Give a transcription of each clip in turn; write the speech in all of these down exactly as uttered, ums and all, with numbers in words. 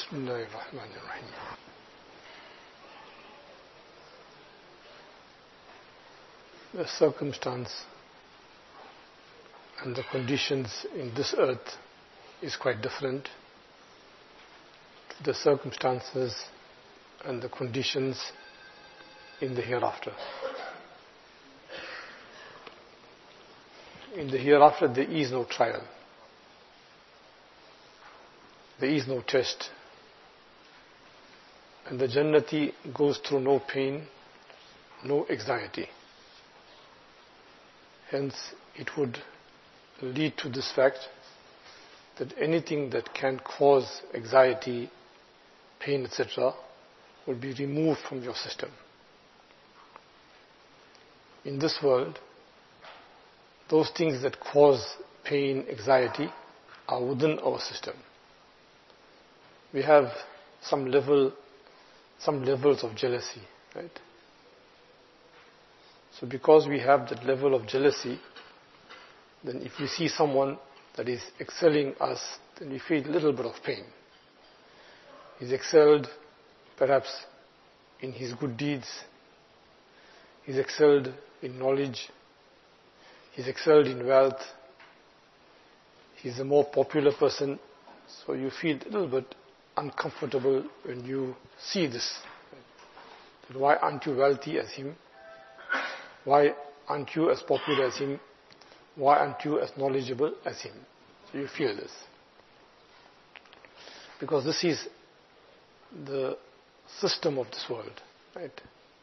Bismillahir Rahmanir Rahim. The circumstance and the conditions in this earth is quite different to the circumstances and the conditions in the hereafter. In the hereafter there is no trial. There is no test. And the Jannati goes through no pain, no anxiety. Hence, it would lead to this fact that anything that can cause anxiety, pain, et cetera will be removed from your system. In this world, those things that cause pain, anxiety are within our system. We have some level, some levels of jealousy, right? So because we have that level of jealousy, then if we see someone that is excelling us, then we feel a little bit of pain. He's excelled perhaps in his good deeds. He's excelled in knowledge. He's excelled in wealth. He's a more popular person. So you feel a little bit uncomfortable when you see this. Why aren't you wealthy as him? Why aren't you as popular as him? Why aren't you as knowledgeable as him? So you feel this. Because this is the system of this world, right?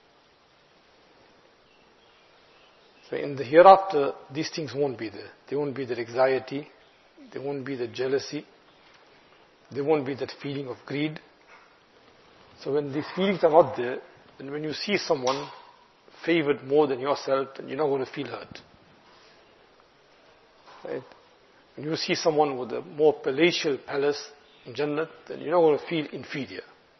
So in the hereafter, these things won't be there. There won't be that anxiety. There won't be that jealousy. There won't be that feeling of greed. So when these feelings are not there, then when you see someone favored more than yourself, then you're not going to feel hurt. Right? When you see someone with a more palatial palace in Jannat, then you're not going to feel inferior.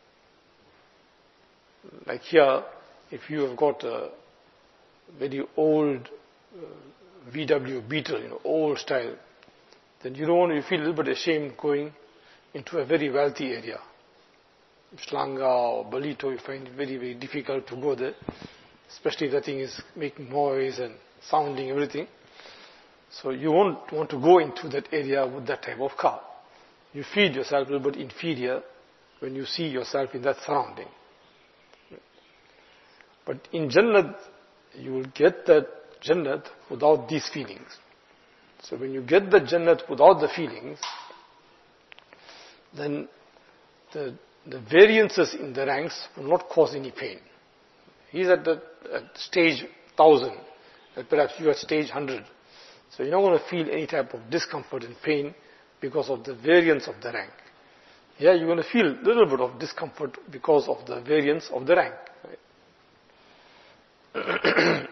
Like here, if you have got a very old uh, V W Beetle, you know, old style, then you don't want to, you feel a little bit ashamed going into a very wealthy area. Shlanga or Balito, you find it very, very difficult to go there. Especially if that thing is making noise and sounding, everything. So you won't want to go into that area with that type of car. You feel yourself a little bit inferior when you see yourself in that surrounding. But in Jannat, you will get that Jannat without these feelings. So when you get the Jannat without the feelings, then the, the variances in the ranks will not cause any pain. He's at the at stage thousand, and perhaps you are at stage hundred. So you're not going to feel any type of discomfort and pain because of the variance of the rank. Yeah, you're going to feel a little bit of discomfort because of the variance of the rank. Right?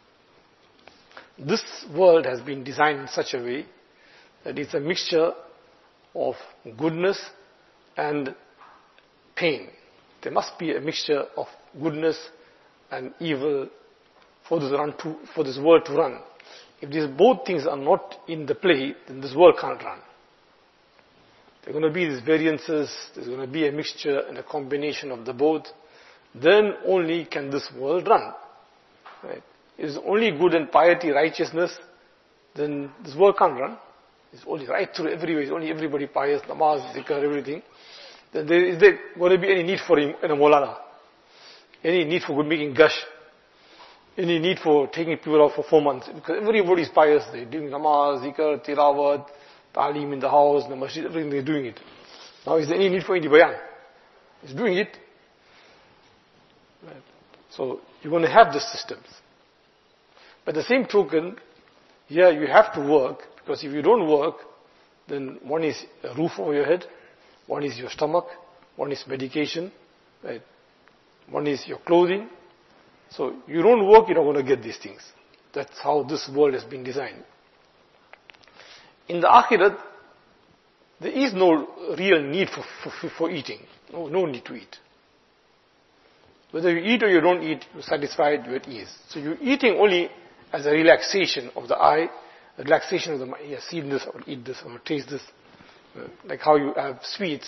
This world has been designed in such a way that it's a mixture of goodness and pain. There must be a mixture of goodness and evil for this run to, for this world to run. If these both things are not in the play, then this world can't run. There are going to be these variances, there's going to be a mixture and a combination of the both. Then only can this world run. Right? If it's only good and piety, righteousness, then this world can't run. It's only right through everywhere, it's only everybody pious, namaz, zikr, everything. Then there, is there going to be any need for him in a Maulana? Any need for making gush? Any need for taking people out for four months? Because everybody is pious. They're doing namaz, zikr, tilawat, ta'aleem in the house, the masjid, everything, they're doing it. Now is there any need for any bayan? He's doing it. Right. So you're going to have these systems. But the same token, yeah, you have to work, because if you don't work, then one is a roof over your head, one is your stomach, one is medication, right? One is your clothing. So you don't work, you're not going to get these things. That's how this world has been designed. In the Akhirat, there is no real need for, for, for eating. No, no need to eat. Whether you eat or you don't eat, you're satisfied, you're at ease. So you're eating only as a relaxation of the eye, a relaxation of the mind. Yeah, see this, or eat this, or taste this. Uh, like how you have sweets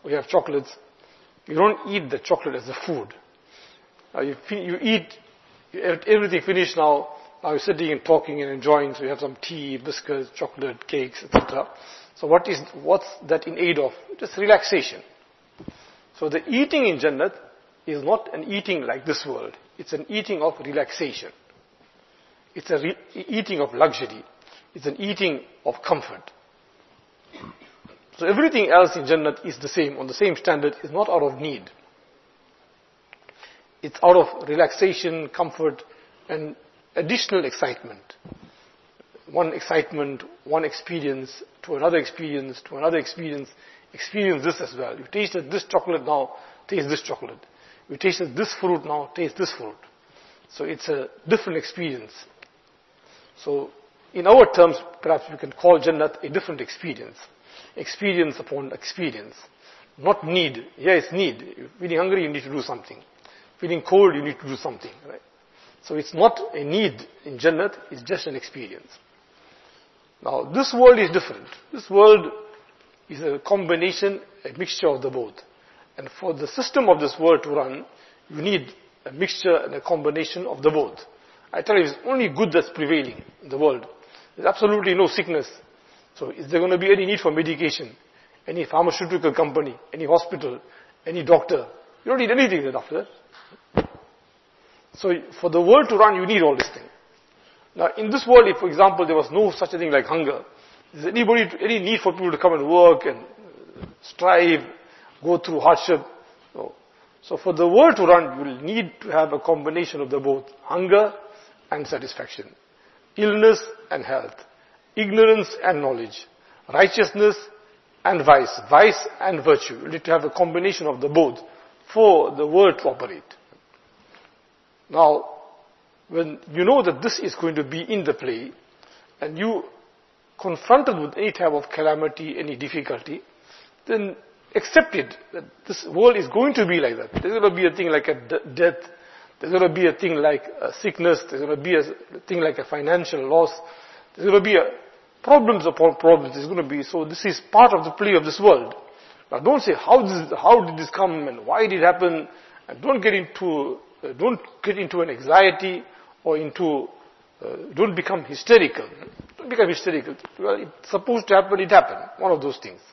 we have chocolates. You don't eat the chocolate as a food. Uh, you, you eat, you, everything finished now, now you're sitting and talking and enjoying, so you have some tea, biscuits, chocolate, cakes, et cetera. So what is, what's that in aid of? Just relaxation. So the eating in Jannat is not an eating like this world. It's an eating of relaxation. It's a re- eating of luxury. It's an eating of comfort. So everything else in Jannat is the same, on the same standard, is not out of need. It's out of relaxation, comfort, and additional excitement. One excitement, one experience, to another experience, to another experience. Experience this as well. You tasted this chocolate now, taste this chocolate. You tasted this fruit now, taste this fruit. So it's a different experience. So in our terms, perhaps we can call Jannat a different experience. Experience upon experience. Not need. Yeah, it's need. You're feeling hungry, you need to do something. Feeling cold, you need to do something. Right? So it's not a need in Jannat, it's just an experience. Now, this world is different. This world is a combination, a mixture of the both. And for the system of this world to run, you need a mixture and a combination of the both. I tell you, it's only good that's prevailing in the world. There's absolutely no sickness. So is there going to be any need for medication? Any pharmaceutical company? Any hospital? Any doctor? You don't need anything then after that. So for the world to run, you need all these things. Now in this world, if for example there was no such a thing like hunger, is there anybody, any need for people to come and work and strive, go through hardship? No. So for the world to run, you will need to have a combination of the both, hunger and satisfaction, illness and health, ignorance and knowledge, righteousness and vice, vice and virtue. You need to have a combination of the both for the world to operate. Now, when you know that this is going to be in the play, and you confronted with any type of calamity, any difficulty, then accept it, that this world is going to be like that. There's going to be a thing like a d- death, there's going to be a thing like a sickness, there's going to be a thing like a financial loss, there's going to be a problems upon problems, there's going to be, so this is part of the play of this world. Now don't say, how, this, how did this come and why did it happen, and don't get into, uh, don't get into an anxiety or into, uh, don't become hysterical. Don't become hysterical. Well, it's supposed to happen, it happened. One of those things.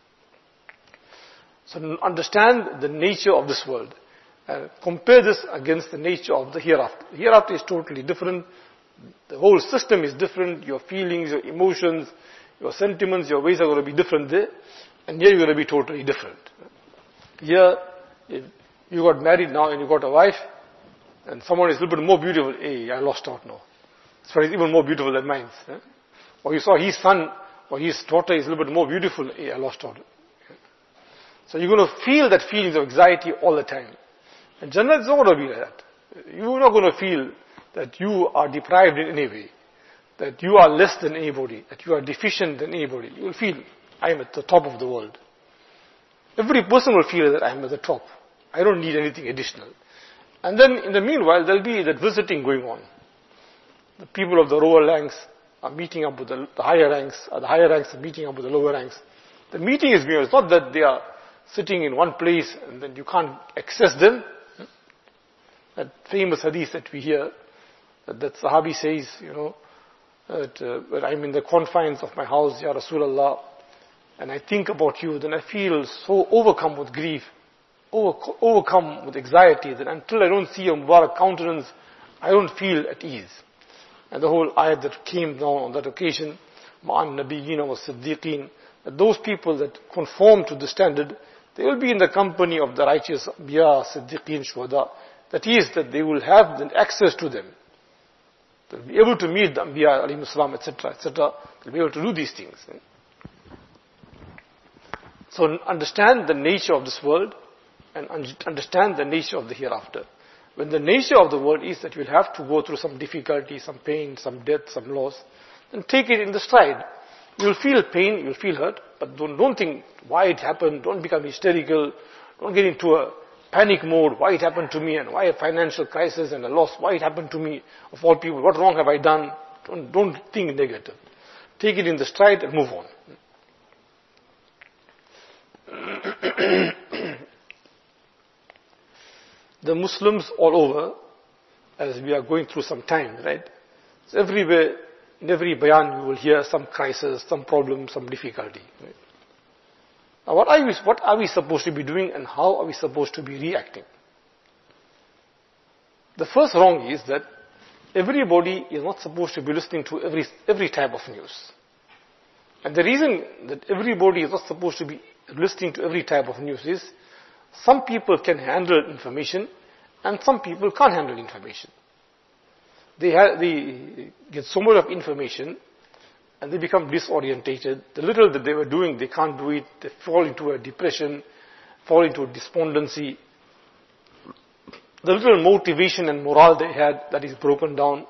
So understand the nature of this world. Uh, compare this against the nature of the hereafter. Hereafter is totally different. The whole system is different. Your feelings, your emotions, your sentiments, your ways are going to be different there. And here you're going to be totally different. Here, if you got married now and you got a wife, and someone is a little bit more beautiful, hey, I lost out now. This one is even more beautiful than mine. Eh? Or you saw his son or his daughter is a little bit more beautiful, hey, I lost out. So you're going to feel that feelings of anxiety all the time. And Jannah is not going to be like that. You're not going to feel that you are deprived in any way, that you are less than anybody, that you are deficient than anybody. You will feel, I am at the top of the world. Every person will feel that I am at the top. I don't need anything additional. And then in the meanwhile, there'll be that visiting going on. The people of the lower ranks are meeting up with the, the higher ranks, or the higher ranks are meeting up with the lower ranks. The meeting is going on. It's not that they are sitting in one place and then you can't access them. That famous hadith that we hear, that, that Sahabi says, you know, that uh, when I'm in the confines of my house, Ya Rasulullah, and I think about you, then I feel so overcome with grief, over, overcome with anxiety, that until I don't see your Mubarak countenance, I don't feel at ease. And the whole ayat that came down on that occasion, Ma'an Nabiyyin wa Siddiqeen, that those people that conform to the standard, they will be in the company of the righteous Anbiya, Siddiqeen, Shuhada. That is, that they will have the access to them. They'll be able to meet the Anbiya, alayhi salam, et cetera, et cetera. They'll be able to do these things. So understand the nature of this world and understand the nature of the hereafter. When the nature of the world is that you'll have to go through some difficulty, some pain, some death, some loss, then take it in the stride. You'll feel pain, you'll feel hurt, but don't, don't think why it happened, don't become hysterical, don't get into a panic mode, why it happened to me and why a financial crisis and a loss, why it happened to me, of all people, what wrong have I done? Don't, don't think negative. Take it in the stride and move on. The Muslims all over, as we are going through some time, right? So everywhere, in every bayan, you will hear some crisis, some problem, some difficulty. Right? Now, what are we, what are we supposed to be doing, and how are we supposed to be reacting? The first wrong is that everybody is not supposed to be listening to every every type of news. And the reason that everybody is not supposed to be listening to every type of news is, some people can handle information and some people can't handle information. They, have, they get so much of information and they become disorientated. The little that they were doing, they can't do it. They fall into a depression, fall into a despondency. The little motivation and morale they had, that is broken down.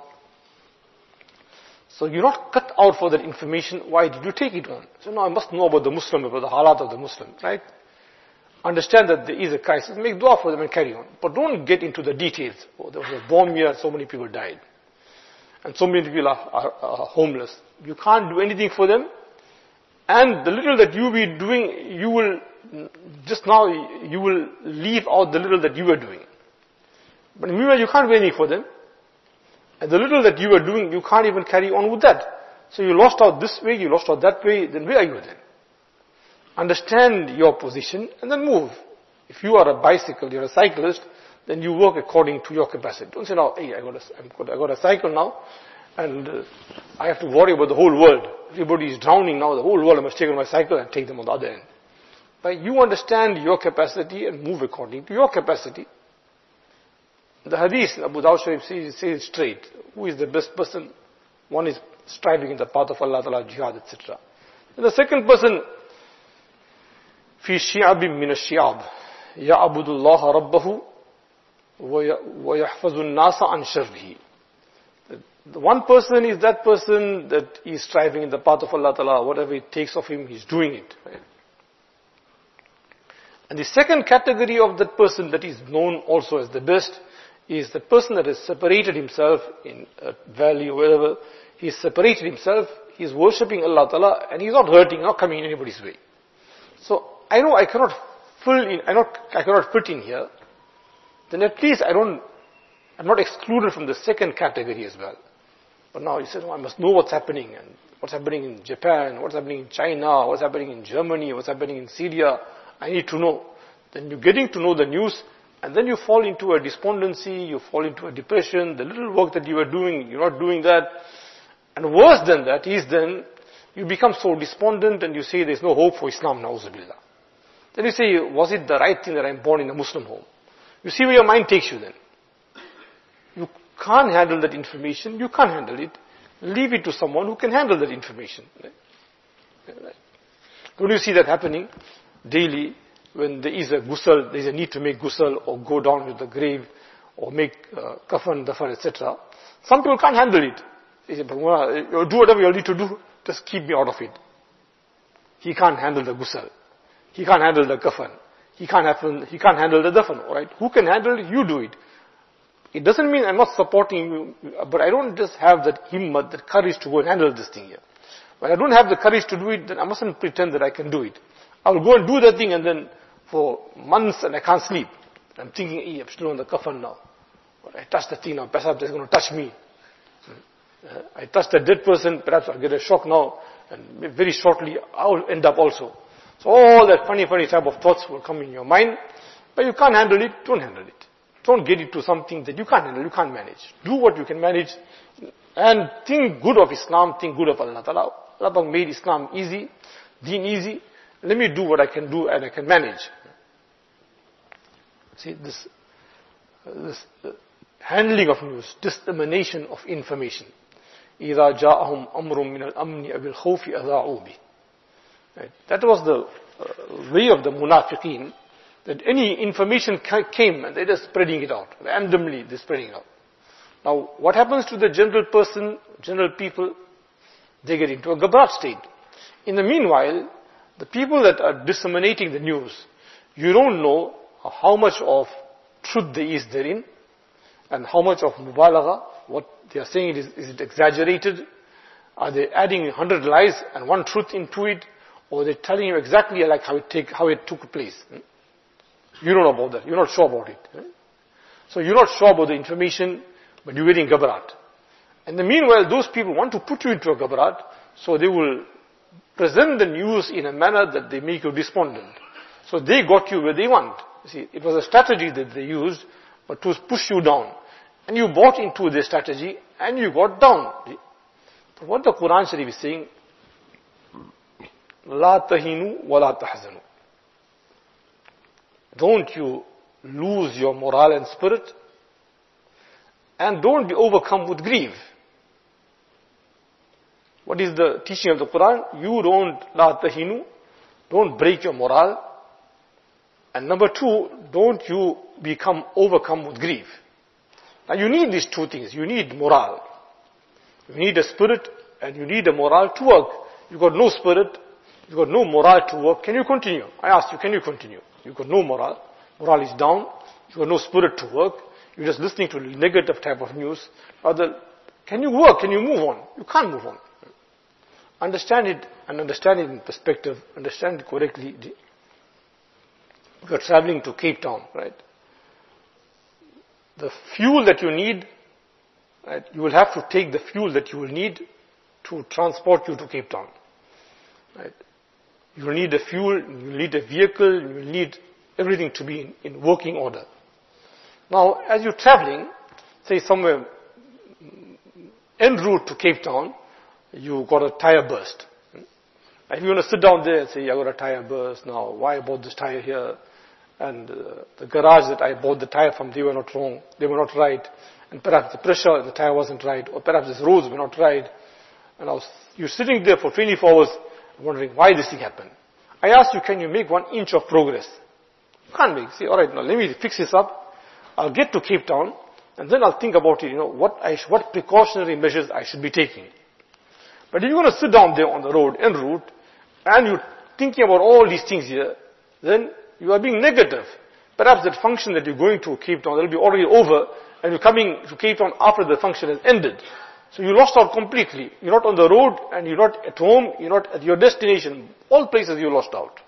So you're not cut out for that information. Why did you take it on? So now I must know about the Muslim, about the halat of the Muslim, right? Understand that there is a crisis, make dua for them and carry on. But don't get into the details. Oh, there was a bomb here, so many people died. And so many people are, are, are homeless. You can't do anything for them. And the little that you be doing, you will, just now, you will leave out the little that you were doing. But meanwhile, you can't do anything for them. And the little that you were doing, you can't even carry on with that. So you lost out this way, you lost out that way, then where are you then? Understand your position and then move. If you are a bicycle, you're a cyclist, then you work according to your capacity. Don't say now, hey, I got a, I've got, I got a cycle now, and uh, I have to worry about the whole world. Everybody is drowning now, the whole world, I must take on my cycle and take them on the other end. But you understand your capacity and move according to your capacity. The hadith, Abu Dawud Sharif says, says straight, who is the best person? One is striving in the path of Allah Ta'ala, jihad, et cetera. And the second person, في شعب من الشعاب يعبد الله ربه ويحفظ الناس عن شره. The one person is that person that is striving in the path of Allah Ta'ala, whatever it takes of him, he's doing it. Right? And the second category of that person that is known also as the best is the person that has separated himself in a valley or wherever. He's separated himself, he's worshipping Allah Ta'ala, and he's not hurting, not coming in anybody's way. So, I know I cannot fill in, I, not, I cannot fit in here, then at least I don't, I'm not excluded from the second category as well. But now you said, oh, I must know what's happening, and what's happening in Japan, what's happening in China, what's happening in Germany, what's happening in Syria, I need to know. Then you're getting to know the news, and then you fall into a despondency, you fall into a depression, the little work that you were doing, you're not doing that. And worse than that is then, you become so despondent and you say there's no hope for Islam, na'uzubillah. Then you say, was it the right thing that I'm born in a Muslim home? You see where your mind takes you then. You can't handle that information, you can't handle it. Leave it to someone who can handle that information. Don't you see that happening daily when there is a ghusl, there is a need to make ghusl or go down to the grave or make uh, kafan, dafan, et cetera. Some people can't handle it. They say, do whatever you need to do, just keep me out of it. He can't handle the ghusl. He can't handle the kafan. He can't, happen, he can't handle the dafan, alright? Who can handle it? You do it. It doesn't mean I'm not supporting you, but I don't just have that himmat, that courage to go and handle this thing here. When I don't have the courage to do it, then I mustn't pretend that I can do it. I will go and do that thing and then for months and I can't sleep. I'm thinking, hey, I'm still on the kafan now. But I touch the thing now, perhaps it's going to touch me. Uh, I touch the dead person, perhaps I'll get a shock now, and very shortly I'll end up also. So all that funny, funny type of thoughts will come in your mind, but you can't handle it, don't handle it. Don't get it to something that you can't handle, you can't manage. Do what you can manage, and think good of Islam, think good of Allah Ta'ala. Allah made Islam easy, deen easy. Let me do what I can do and I can manage. See, this, this uh, handling of news, dissemination of information. إِذَا جَاءَهُمْ أَمْرٌ مِّنَ الْأَمْنِ أَبِ الْخَوْفِ أَذَاعُوا بِهِ. Right. That was the uh, way of the munafiqeen, that any information came and they're just spreading it out. Randomly they're spreading it out. Now, what happens to the general person, general people? They get into a ghabrat state. In the meanwhile, the people that are disseminating the news, you don't know how much of truth there is therein, and how much of mubalagha, what they are saying, is, is it exaggerated? Are they adding a hundred lies and one truth into it? or they're telling you exactly like how it, take, how it took place. You don't know about that. You're not sure about it. So you're not sure about the information, but you're getting ghabarat. And the meanwhile, those people want to put you into a ghabarat, so they will present the news in a manner that they make you despondent. So they got you where they want. You see, it was a strategy that they used, but to push you down. And you bought into their strategy, and you got down. But what the Quran Sharif is saying, La tahinu wa la tahzanu. Don't you lose your morale and spirit, and don't be overcome with grief. What is the teaching of the Quran? You don't, la tahinu, don't break your morale. And number two, don't you become overcome with grief. Now you need these two things. You need morale. You need a spirit and you need a morale to work. You've got no spirit, you've got no morale to work. Can you continue? I asked you, can you continue? You've got no morale. Morale is down. You've got no spirit to work. You're just listening to negative type of news. Rather, can you work? Can you move on? You can't move on. Understand it and understand it in perspective. Understand it correctly. You're traveling to Cape Town, right? The fuel that you need, right, you will have to take the fuel that you will need to transport you to Cape Town. Right? You will need a fuel, you will need a vehicle, you will need everything to be in, in working order. Now, as you're traveling, say somewhere en route to Cape Town, you got a tire burst. If you're going to sit down there and say, I got a tire burst now, why I bought this tire here? And uh, the garage that I bought the tire from, they were not wrong, they were not right. And perhaps the pressure in the tire wasn't right, or perhaps the roads were not right. And I was, you're sitting there for twenty-four hours wondering why this thing happened. I asked you, can you make one inch of progress? You can't make. Say, alright, now let me fix this up. I'll get to Cape Town, and then I'll think about it, you know, what I sh- what precautionary measures I should be taking. But if you're going to sit down there on the road, en route, and you're thinking about all these things here, then you are being negative. Perhaps that function that you're going to Cape Town, that'll be already over, and you're coming to Cape Town after the function has ended. So you lost out completely. You're not on the road, and you're not at home, you're not at your destination. All places you lost out.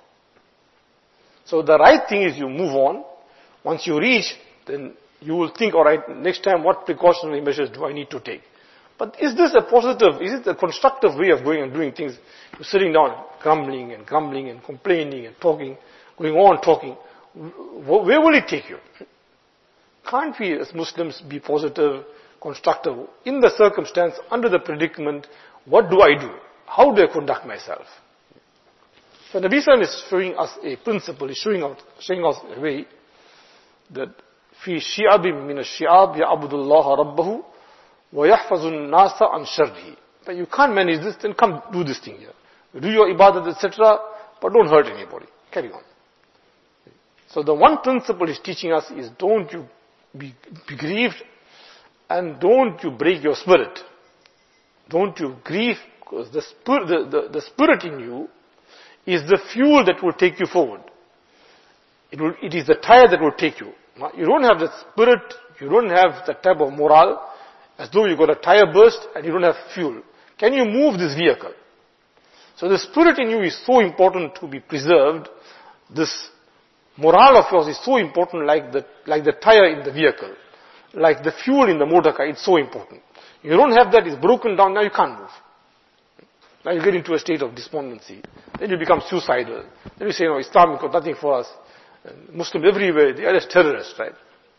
So the right thing is you move on. Once you reach, then you will think, alright, next time what precautionary measures do I need to take? But is this a positive, is it a constructive way of going and doing things? You're sitting down, grumbling and grumbling and complaining and talking, going on talking. Where will it take you? Can't we as Muslims be positive, constructive? In the circumstance, under the predicament, what do I do? How do I conduct myself? So Nabi Sallallahu is showing us a principle, he's showing, out, showing us a way that في شعب من الشعاب يعبد الله ربه وَيَحْفَظُ النَّاسَ عَنْ شَرِّهِ. But you can't manage this, then come do this thing here. Do your ibadat, et cetera, but don't hurt anybody. Carry on. So the one principle he's teaching us is don't you be, be grieved, and don't you break your spirit. Don't you grieve, because the spirit, the, the, the spirit in you is the fuel that will take you forward. It, will, it is the tire that will take you. You don't have the spirit, you don't have the type of morale, as though you got a tire burst and you don't have fuel. Can you move this vehicle? So the spirit in you is so important to be preserved. This morale of yours is so important, like the, like the tire in the vehicle. Like the fuel in the motor car, it's so important. You don't have that, it's broken down, now you can't move. Now you get into a state of despondency. Then you become suicidal. Then you say, no, Islam got nothing for us. And Muslims everywhere, they are just terrorists, right?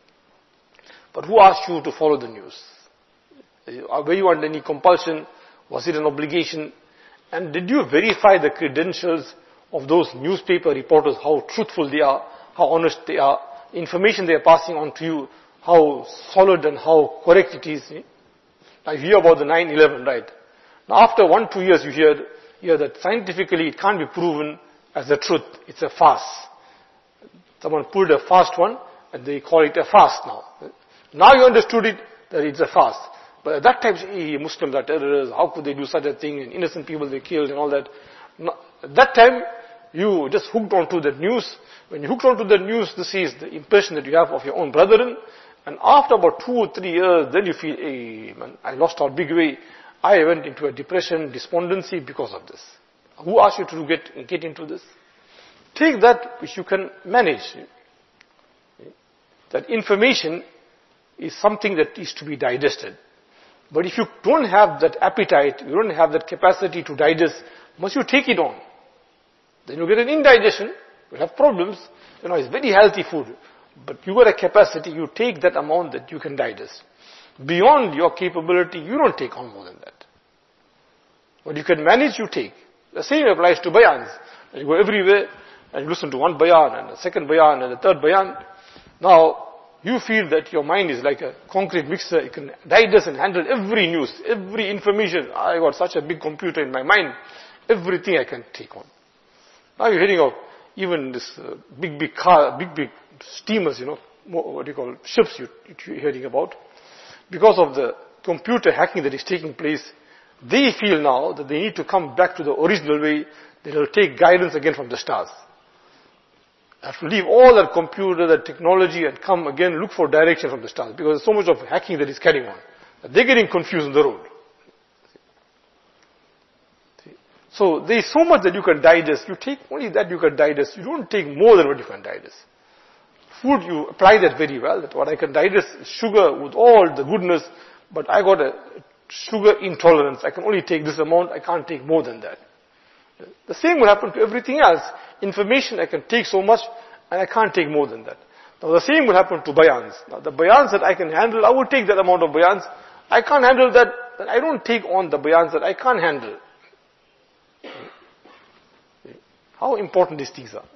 But who asked you to follow the news? Were you under any compulsion? Was it an obligation? And did you verify the credentials of those newspaper reporters, how truthful they are, how honest they are, information they are passing on to you, how solid and how correct it is? Now you hear about the nine eleven, right? Now after one, two years you hear, hear that scientifically it can't be proven as the truth. It's a farce. Someone pulled a fast one and they call it a fast now. Now you understood it, that it's a fast. But at that time, hey, Muslims are terrorists, how could they do such a thing, and innocent people they killed and all that. Now, at that time, you just hooked onto the news. When you hooked onto the news, this is the impression that you have of your own brethren. And after about two or three years, then you feel, hey, man, I lost out big way. I went into a depression, despondency because of this. Who asked you to get, get into this? Take that which you can manage. That information is something that is to be digested. But if you don't have that appetite, you don't have that capacity to digest, must you take it on? Then you get an indigestion, you have problems. You know, it's very healthy food. But you got a capacity, you take that amount that you can digest. Beyond your capability, you don't take on more than that. What you can manage, you take. The same applies to bayans. You go everywhere and you listen to one bayan and a second bayan and a third bayan. Now, you feel that your mind is like a concrete mixer. You can digest and handle every news, every information. I got such a big computer in my mind. Everything I can take on. Now you're hearing of even this uh, big, big car, big, big steamers, you know, what do you call ships you, you're hearing about. Because of the computer hacking that is taking place, they feel now that they need to come back to the original way. They will take guidance again from the stars. Have to leave all that computer, that technology, and come again look for direction from the stars, because there's so much of hacking that is carrying on. They're getting confused on the road. So there's so much that you can digest. You take only that you can digest. You don't take more than what you can digest. Food, you apply that very well. That what I can digest is sugar with all the goodness, but I got a sugar intolerance. I can only take this amount. I can't take more than that. The same will happen to everything else. Information, I can take so much, and I can't take more than that. Now the same will happen to bayans. Now the bayans that I can handle, I will take that amount of bayans. I can't handle that, then I don't take on the bayans that I can't handle. How important these things are.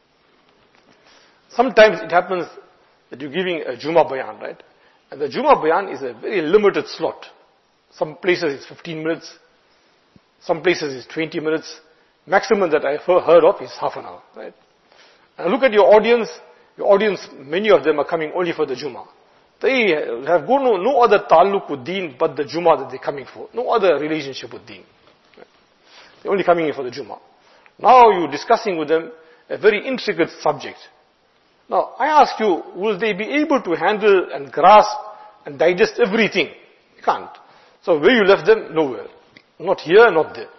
Sometimes it happens that you're giving a Jummah bayan, right? And the Jummah bayan is a very limited slot. Some places it's fifteen minutes. Some places it's twenty minutes. Maximum that I've heard of is half an hour, right? And look at your audience. Your audience, many of them are coming only for the Jummah. They have got no, no other ta'alluq with deen but the Jummah that they're coming for. No other relationship with deen. They're only coming in for the Jummah. Now you're discussing with them a very intricate subject. Now, I ask you, will they be able to handle and grasp and digest everything? You can't. So where you left them? Nowhere. Not here, not there.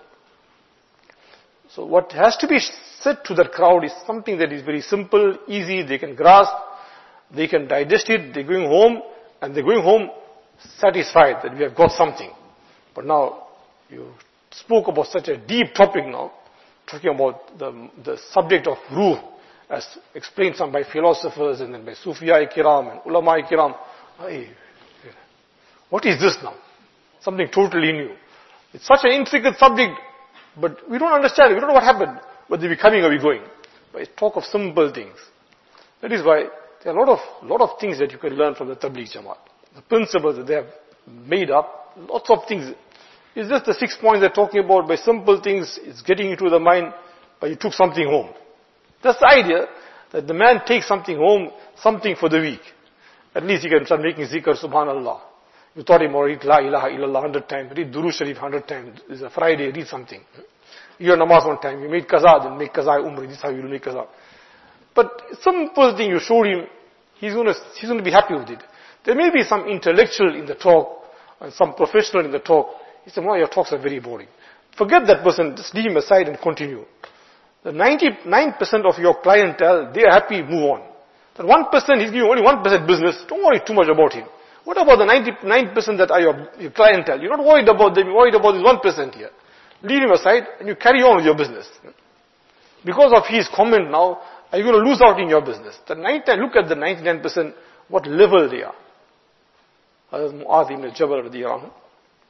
So what has to be said to that crowd is something that is very simple, easy, they can grasp, they can digest it, they're going home, and they're going home satisfied that we have got something. But now, you spoke about such a deep topic now, talking about the, the subject of ruh, as explained some by philosophers and then by Sufiya Kiram and Ulama Kiram. Hey, what is this now? Something totally new. It's such an intricate subject, but we don't understand it. We don't know what happened. Whether we're coming or we're going. But it's talk of simple things. That is why there are a lot of, lot of things that you can learn from the Tabligh Jamaat. The principles that they have made up, lots of things. It's just the six points they're talking about by simple things. It's getting into the mind, but you took something home. That's the idea, that the man takes something home, something for the week. At least he can start making zikr, subhanallah. You taught him or read La ilaha illallah hundred times, read Durood Sharif hundred times. It's a Friday, read something. You namaz one time, you made qaza, then make qaza umrah. This is how you make qaza. But simple thing you showed him, he's going to, he's going to be happy with it. There may be some intellectual in the talk, and some professional in the talk. He said, well, your talks are very boring. Forget that person, just leave him aside and continue. The ninety-nine percent of your clientele, they are happy, move on. That one percent, he's giving only one percent business, don't worry too much about him. What about the ninety-nine percent that are your, your clientele? You're not worried about them, you're worried about this one percent here. Leave him aside and you carry on with your business. Because of his comment now, are you going to lose out in your business? The ninety-nine, look at the ninety-nine percent, what level they are. Hazrat Mu'adh ibn Jabal radiyallahu anhu.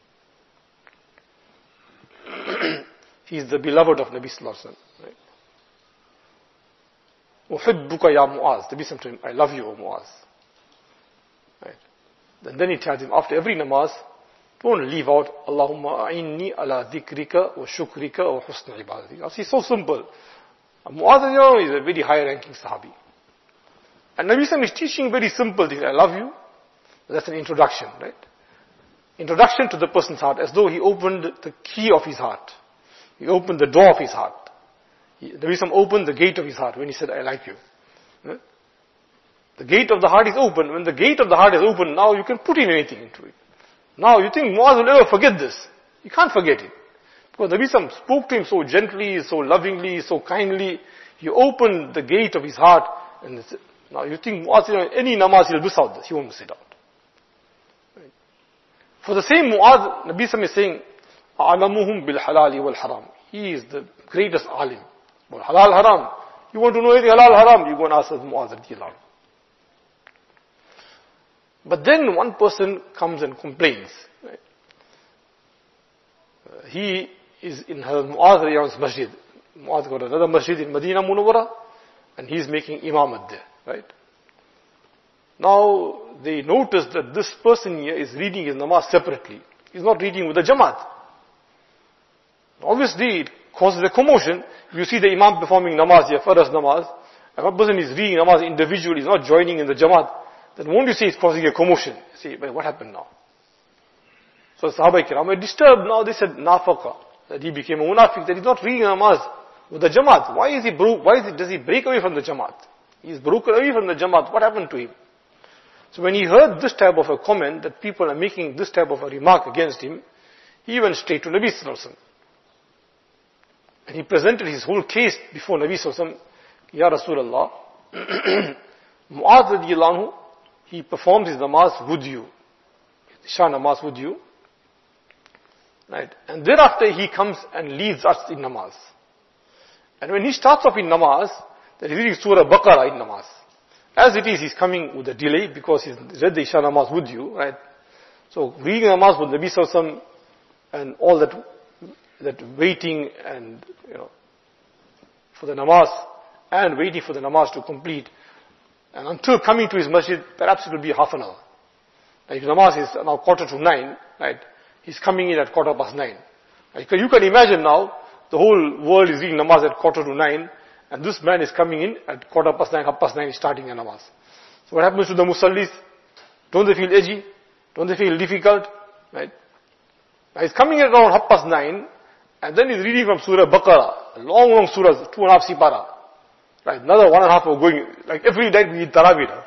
He is the beloved of Nabi sallallahu alaihi wasallam. Right? Uhibbuka ya Mu'adh. Nabi said to him, I love you, O Mu'adh. Right? And then he tells him, after every namaz, don't leave out, Allahumma a'inni ala dhikrika wa shukrika wa husna ibadati. It's so simple. Mu'adh is a very high ranking sahabi. And Nabi sallallahu is teaching very simple things. I love you. That's an introduction, right? Introduction to the person's heart, as though he opened the key of his heart. He opened the door of his heart. He, the reason opened the gate of his heart when he said, I like you. Right? The gate of the heart is open. When the gate of the heart is open, now you can put in anything into it. Now you think Mu'adh will ever forget this. You can't forget it. Because Nabi Sallam spoke to him so gently, so lovingly, so kindly. He opened the gate of his heart. And said, now you think Mu'adh, you know, any namaz he'll miss out this. He won't miss it out. Right. For the same Mu'adh, Nabi Sallam is saying, A'lamuhum bil halali wal haram. He is the greatest alim. But halal haram. You want to know anything halal haram, you go and ask Mu'adh radiallahu anhu. But then one person comes and complains. Right? Uh, he is in Hazrat Mu'adh radiallahu anhu's masjid. Mu'adh got another masjid in Medina Munawwara, and he is making imamat there. Right? Now, they notice that this person here is reading his namaz separately. He's not reading with the Jamaat. Obviously, it causes a commotion. If you see the imam performing namaz here, Farz namaz, and one person is reading namaz individually, he's not joining in the Jamaat, then won't you say it's causing a commotion? See, but what happened now? So Sahaba Kiram were disturbed now. They said, nafaqa, that he became a munafiq, that he's not reading namaz with the Jamaat. Why is he broke? Why is he, does he break away from the Jamaat? He's broken away from the Jamaat. What happened to him? So when he heard this type of a comment, that people are making this type of a remark against him, he went straight to Nabi Sallallahu Alaihi Wasallam. And he presented his whole case before Nabi Sallallahu Alaihi Wasallam. Ya Rasulullah, Mu'adh radiallahu anhu, he performs his namaz with you. Isha namaz with you. Right. And thereafter he comes and leads us in namaz. And when he starts off in namaz, then he's reading Surah Baqarah in namaz. As it is, he's coming with a delay because he's read the Isha namaz with you, right? So reading namaz with Nabi Sallallahu Alaihi Wasallam and all that, that waiting and, you know, for the namaz and waiting for the namaz to complete. And until coming to his masjid, perhaps it will be half an hour. Like namaz is now quarter to nine, right? He's coming in at quarter past nine. Like, you can imagine now, the whole world is reading namaz at quarter to nine, and this man is coming in at quarter past nine, half past nine, he's starting a namaz. So what happens to the musallis? Don't they feel edgy? Don't they feel difficult? Right? Now he's coming in at around half past nine, and then he's reading from Surah Baqarah, a long, long surah, two and a half sipara. Right, another one and a half hour going, like every night we eat Tarawih now.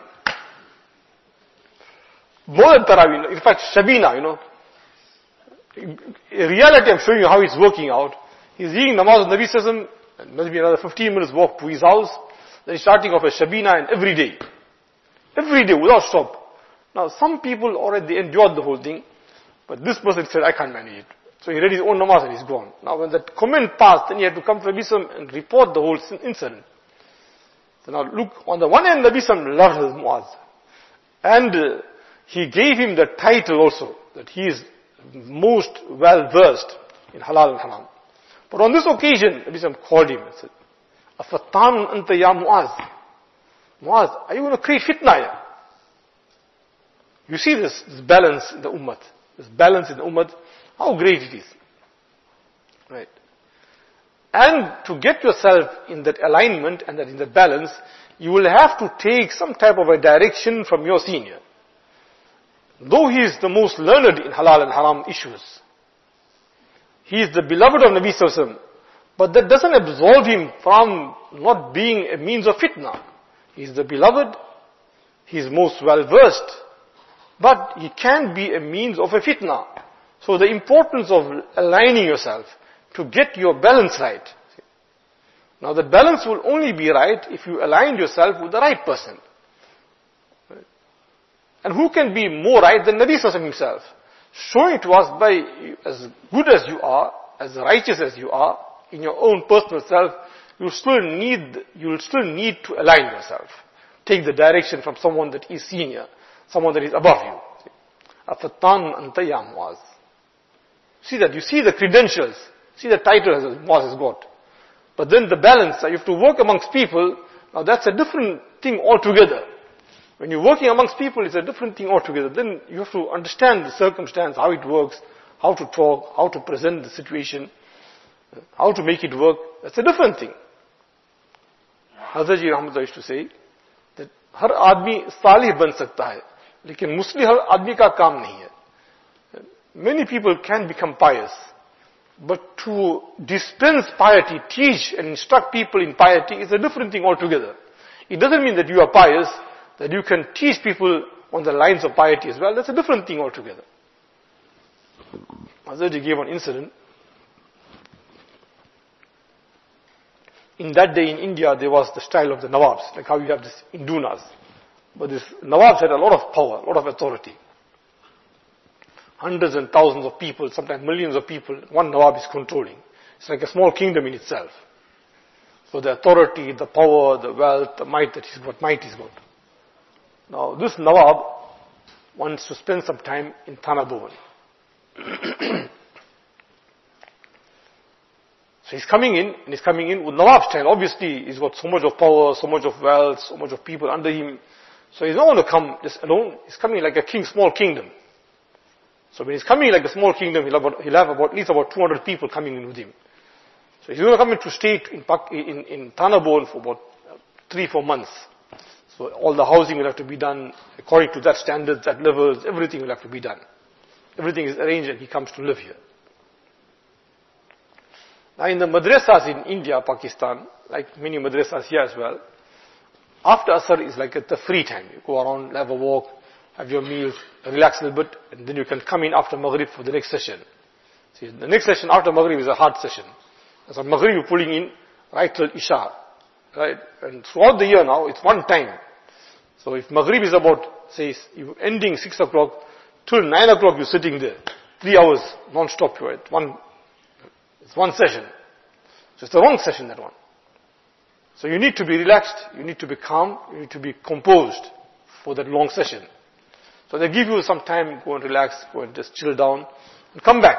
More than Tarawih, in fact, Shabina, you know. In reality, I'm showing you how it's working out. He's reading namaz with Nabi Sallallahu Alaihi Wasallam, and must be another fifteen minutes walk to his house. Then he's starting off a Shabina, and every day. Every day, without stop. Now, some people already they endured the whole thing, but this person said, I can't manage it. So he read his own namaz and he's gone. Now, when that comment passed, then he had to come to Nabi Sallallahu Alaihi Wasallam and report the whole incident. So now look, on the one hand, Nabi Sallallahu Alaihi Wasallam loved his Mu'adh. And uh, he gave him the title also, that he is most well versed in halal and haram. But on this occasion, Nabi Sallallahu Alaihi Wasallam called him and said, Afattanun anta ya Mu'adh. Mu'adh, are you going to create fitna here? You see this, this balance in the ummah. This balance in the ummah, how great it is. Right. And to get yourself in that alignment and that in that balance, you will have to take some type of a direction from your senior. Though he is the most learned in halal and haram issues, he is the beloved of Nabi Sallallahu Alaihi Wasallam, but that doesn't absolve him from not being a means of fitna. He is the beloved, he is most well versed, but he can be a means of a fitna. So the importance of aligning yourself to get your balance right. Now the balance will only be right if you align yourself with the right person. And who can be more right than Nabi Sallallahu Alaihi Wasallam himself? Showing to us by, as good as you are, as righteous as you are, in your own personal self, you still need, you will still need to align yourself. Take the direction from someone that is senior, someone that is above you. Afattan anta ya Mu'adh. See that, you see the credentials, see the title as Mu'adh has got. But then the balance, you have to work amongst people, now that's a different thing altogether. When you're working amongst people, it's a different thing altogether. Then you have to understand the circumstance, how it works, how to talk, how to present the situation, how to make it work. That's a different thing. Hazrat Ji Rahmatullah used to say that har aadmi salih ban sakta hai, lekin muslih har aadmi ka kaam nahi hai. Many people can become pious, but to dispense piety, teach and instruct people in piety is a different thing altogether. It doesn't mean that you are pious, that you can teach people on the lines of piety as well. That's a different thing altogether. Hazrat Ji gave an incident In that day in India, there was the style of the Nawabs, like how you have this Indunas. But this Nawabs had a lot of power, a lot of authority. Hundreds and thousands of people, sometimes millions of people, one Nawab is controlling. It's like a small kingdom in itself. So the authority, the power, the wealth, the might that he's got, might he's got. Now this Nawab wants to spend some time in Thana Bhavan. So he's coming in, and he's coming in with Nawab style. Obviously, he's got so much of power, so much of wealth, so much of people under him. So he's not going to come just alone. He's coming like a king, small kingdom. So when he's coming like a small kingdom, he'll have about, he'll have about at least about two hundred people coming in with him. So he's going to come into stay in, in, in Thana Bhavan for about three, four months. So all the housing will have to be done according to that standards, that levels, everything will have to be done. Everything is arranged and he comes to live here. Now in the madrasas in India, Pakistan, like many madrasas here as well, after Asr is like at the free time. You go around, have a walk, have your meals, relax a little bit, and then you can come in after Maghrib for the next session. See, the next session after Maghrib is a hard session. So Maghrib you're pulling in right till Isha. Right? And throughout the year now, it's one time. So if Maghrib is about, say, you ending six o'clock, till nine o'clock you're sitting there. Three hours, non-stop you're at one. It's one session. So it's the wrong session, that one. So you need to be relaxed, you need to be calm, you need to be composed for that long session. So they give you some time, go and relax, go and just chill down, and come back.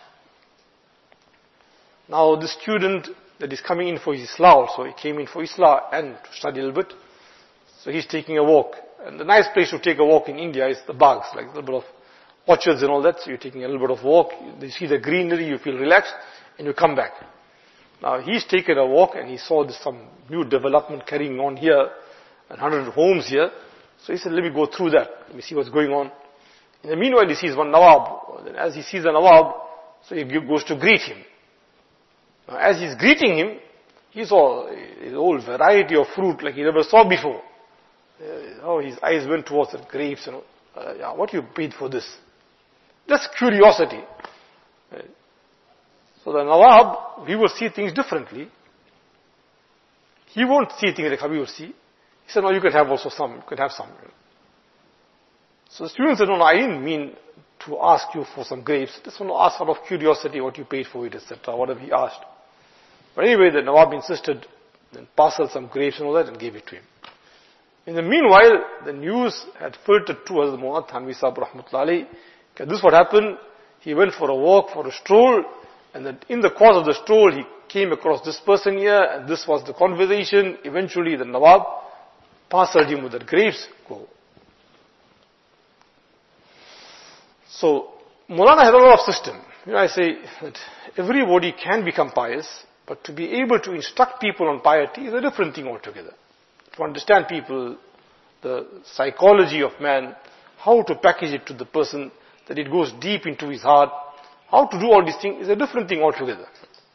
Now the student that is coming in for his Islah also, he came in for Islah and to study a little bit. So he's taking a walk. And the nice place to take a walk in India is the bags, like a little bit of orchards and all that. So you're taking a little bit of walk, you see the greenery, you feel relaxed, and you come back. Now he's taken a walk and he saw this, some new development carrying on here, and hundred homes here. So he said, let me go through that, let me see what's going on. In the meanwhile he sees one Nawab. Then as he sees the Nawab, so he goes to greet him. Now as he's greeting him, he saw a whole variety of fruit like he never saw before. Uh, oh, his eyes went towards the grapes, you know. Uh, yeah, what you paid for this? Just curiosity. Uh, so the Nawab, he will see things differently. He won't see things like how we will see. He said, no, you can have also some, you can have some. So the student said, no, no, I didn't mean to ask you for some grapes. Just want to ask out of curiosity what you paid for it, et cetera, whatever he asked. But anyway, the Nawab insisted and parceled some grapes and all that and gave it to him. In the meanwhile, the news had filtered to Hazrat Muhammad Thanvi Sahib Rahmatullahi. This is what happened. He went for a walk, for a stroll, and then in the course of the stroll, he came across this person here, and this was the conversation. Eventually, the Nawab parceled him with the grapes. Go. So, Maulana has a lot of system. You know, I say that everybody can become pious, but to be able to instruct people on piety is a different thing altogether. To understand people, the psychology of man, how to package it to the person, that it goes deep into his heart, how to do all these things is a different thing altogether.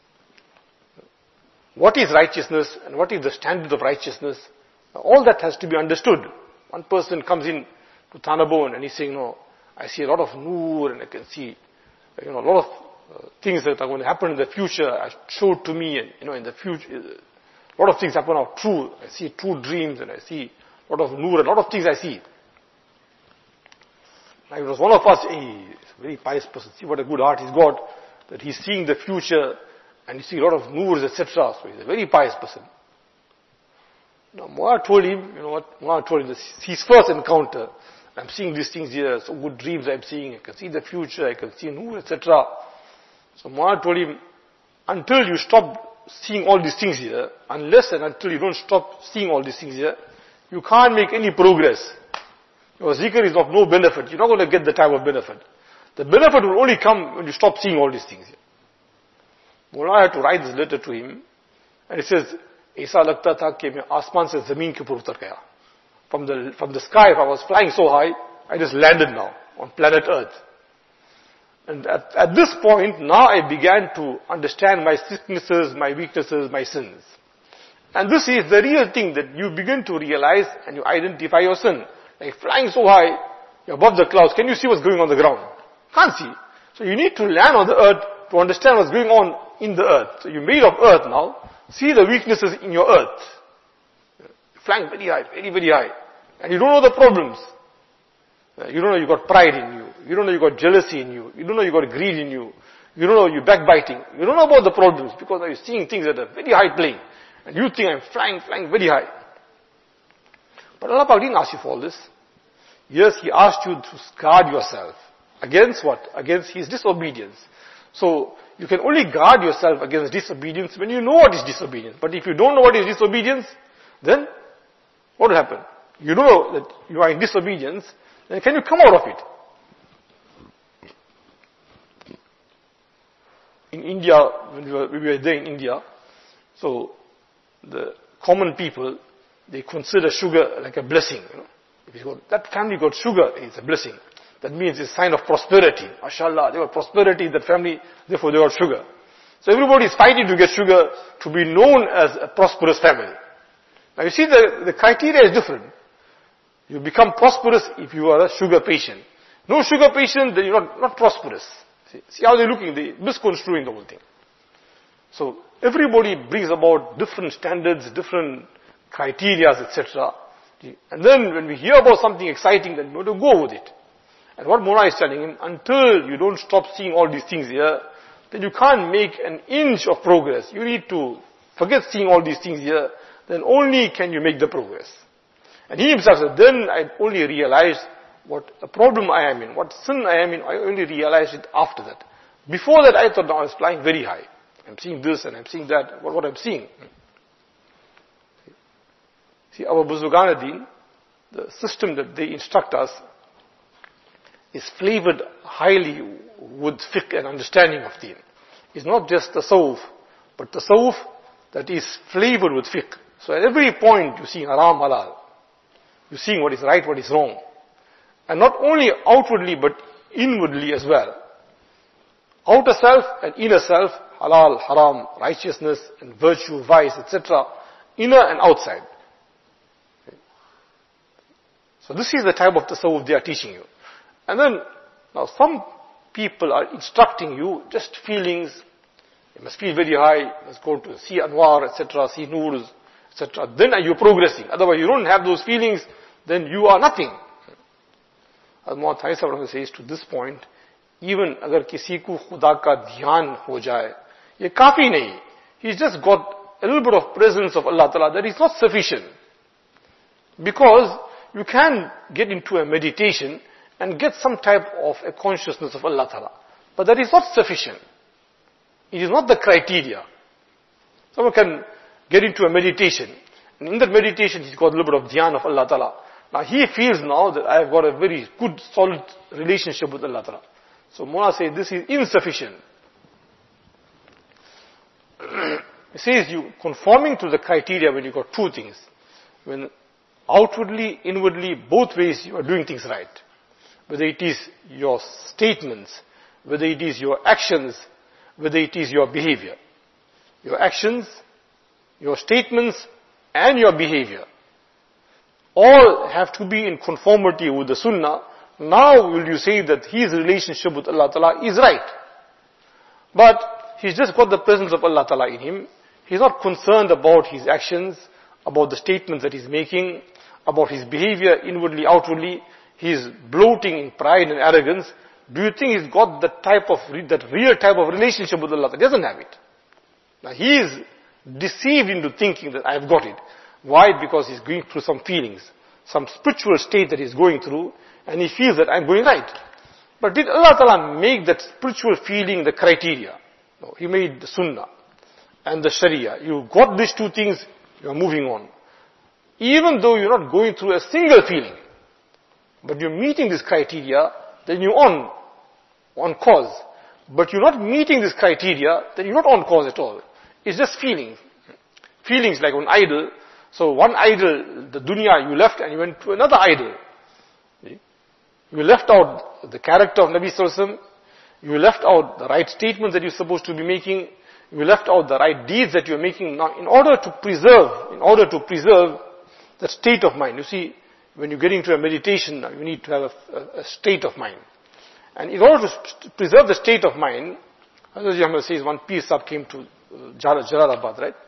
What is righteousness and what is the standard of righteousness, all that has to be understood. One person comes in to Thana Bhavan and he's saying, no, I see a lot of noor and I can see, you know, a lot of uh, things that are going to happen in the future are showed to me, and, you know, in the future, a lot of things happen are true. I see true dreams and I see a lot of noor, a lot of things I see. Like it was one of us, hey, he's a very pious person, see what a good heart he's got, that he's seeing the future and you see a lot of noors, et cetera. So he's a very pious person. Now Mullah told him, you know what, Mullah told him this, his first encounter, I'm seeing these things here, so good dreams I'm seeing, I can see the future, I can see noor, et cetera. So Mullah told him, until you stop seeing all these things here, unless and until you don't stop seeing all these things here, you can't make any progress. Your zikr is of no benefit. You're not going to get the type of benefit. The benefit will only come when you stop seeing all these things here. Mullah had to write this letter to him, and it says, "Aisa lagta tha ki main asman se zameen ke upar utar gaya." From the from the sky, if I was flying so high, I just landed now on planet Earth. And at, at this point, now I began to understand my sicknesses, my weaknesses, my sins. And this is the real thing that you begin to realize and you identify your sin. Like flying so high, you're above the clouds, can you see what's going on the ground? Can't see. So you need to land on the earth to understand what's going on in the earth. So you're made of earth now. See the weaknesses in your earth. Flying very high, very, very high. And you don't know the problems. You don't know you got pride in you. You don't know you got jealousy in you. You don't know you got greed in you. You don't know you're backbiting. You don't know about the problems because you're seeing things at a very high plane. And you think I'm flying, flying very high. But Allah Ta'ala didn't ask you for all this. Yes, He asked you to guard yourself. Against what? Against His disobedience. So, you can only guard yourself against disobedience when you know what is disobedience. But if you don't know what is disobedience, then what will happen? You don't know that you are in disobedience, then can you come out of it? In India, when we were, we were there in India, so the common people, they consider sugar like a blessing. You know? If you go, that family got sugar, it's a blessing. That means it's a sign of prosperity. MashaAllah, they got prosperity in that family, therefore they got sugar. So everybody is fighting to get sugar to be known as a prosperous family. Now you see the, the criteria is different. You become prosperous if you are a sugar patient. No sugar patient, then you're not, not prosperous. See, see how they're looking, they're misconstruing the whole thing. So everybody brings about different standards, different criteria, et cetera. And then when we hear about something exciting, then we have to go with it. And what Mona is telling him, until you don't stop seeing all these things here, then you can't make an inch of progress. You need to forget seeing all these things here, then only can you make the progress. And he himself said, then I only realized what a problem I am in, what sin I am in, I only realized it after that. Before that I thought no, I was flying very high. I'm seeing this and I'm seeing that, what, what I'm seeing. See, our Buzurgan Deen, the system that they instruct us, is flavored highly with fiqh and understanding of deen. It's not just the tasawwuf, but the tasawwuf that is flavored with fiqh. So at every point you see haram, halal. You're seeing what is right, what is wrong. And not only outwardly, but inwardly as well. Outer self and inner self, halal, haram, righteousness and virtue, vice, et cetera. Inner and outside. So this is the type of tasawwuf they are teaching you. And then, now some people are instructing you just feelings. You must feel very high, you must go to see Anwar, et cetera, see Noors, et cetera. Then are you progressing. Otherwise you don't have those feelings, then you are nothing. As Muhammad Thani Sahib says to this point, even agar kisi ko khuda ka dhyan ho jaye, ye kafi nahi. He's just got a little bit of presence of Allah Ta'ala, that is not sufficient. Because you can get into a meditation and get some type of a consciousness of Allah Ta'ala. But that is not sufficient. It is not the criteria. Someone can get into a meditation, and in that meditation he's got a little bit of dhyan of Allah Ta'ala. Now he feels now that I have got a very good, solid relationship with Allah Ta'ala. So Mullah says this is insufficient. He says you conforming to the criteria when you got two things. When outwardly, inwardly, both ways you are doing things right. Whether it is your statements, whether it is your actions, whether it is your behavior. Your actions, your statements, and your behavior. All have to be in conformity with the Sunnah. Now will you say that his relationship with Allah Ta'ala is right. But he's just got the presence of Allah Ta'ala in him. He's not concerned about his actions, about the statements that he's making, about his behavior inwardly, outwardly. He's bloating in pride and arrogance. Do you think he's got that type of, that real type of relationship with Allah? He doesn't have it. Now he is deceived into thinking that I've got it. Why? Because he's going through some feelings, some spiritual state that he's going through, and he feels that I'm going right. But did Allah Ta'ala make that spiritual feeling the criteria? No, He made the Sunnah and the Sharia. You got these two things, you are moving on. Even though you're not going through a single feeling, but you're meeting this criteria, then you're on, on cause. But you're not meeting this criteria, then you're not on cause at all. It's just feelings. Feelings like an idol. So one idol, the dunya, you left and you went to another idol. You left out the character of Nabi Sallallahu Alaihi Wasallam. You left out the right statements that you're supposed to be making. You left out the right deeds that you're making. Now, in order to preserve, in order to preserve that state of mind, you see, when you're getting to a meditation, you need to have a, a, a state of mind. And in order to preserve the state of mind, Hazrat Ahmad says one Pir Sahib came to uh, Jalalabad, right?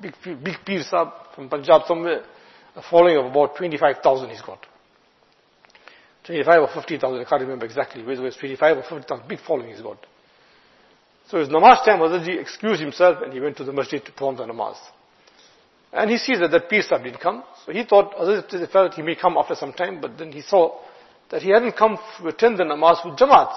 big, big Pir Sahib from Punjab somewhere, a following of about twenty-five thousand he's got. twenty-five or fifty thousand, I can't remember exactly, whether it was twenty-five or fifty thousand, big following he's got. So his namaz time, Hazratji excused himself and he went to the masjid to perform the namaz. And he sees that that Pir Sahib didn't come. So he thought, Hazrat felt he may come after some time, but then he saw that he hadn't come to attend the namaz with Jamaat.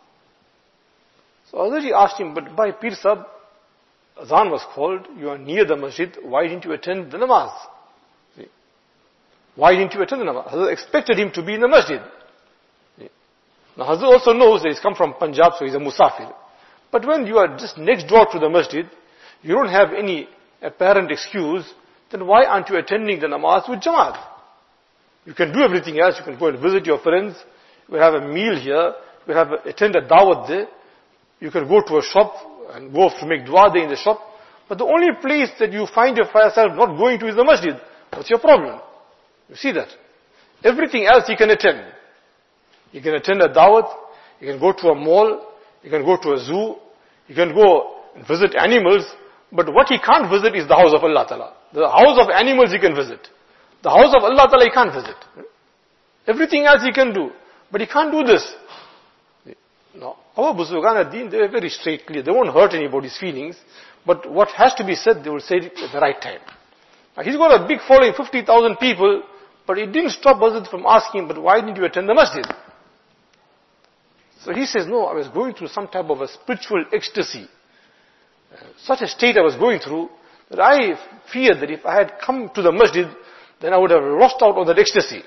So Hazratji asked him, but by Pir Sahib, Azan was called, you are near the masjid, why didn't you attend the namaz? See? Why didn't you attend the namaz? Hazrat expected him to be in the masjid. See? Now Hazrat also knows that he's come from Punjab, so he's a musafir. But when you are just next door to the masjid, you don't have any apparent excuse, then why aren't you attending the namaz with Jamaat? You can do everything else, you can go and visit your friends, you can have a meal here, you can have a, attend a dawat there, you can go to a shop and go to make dua there in the shop, but the only place that you find yourself not going to is the masjid. What's your problem? You see that? Everything else you can attend. You can attend a dawat, you can go to a mall, you can go to a zoo, you can go and visit animals, but what he can't visit is the house of Allah Ta'ala. The house of animals he can visit. The house of Allah Ta'ala he can't visit. Everything else he can do, but he can't do this. Now, our Buzurgan ad-Din, they are very straight, clear. They won't hurt anybody's feelings, but what has to be said, they will say it at the right time. Now, he's got a big following, fifty thousand people, but it didn't stop Hazrat from asking, but why didn't you attend the masjid? So he says, no, I was going through some type of a spiritual ecstasy. Uh, such a state I was going through, that I feared that if I had come to the masjid, then I would have lost out on that ecstasy.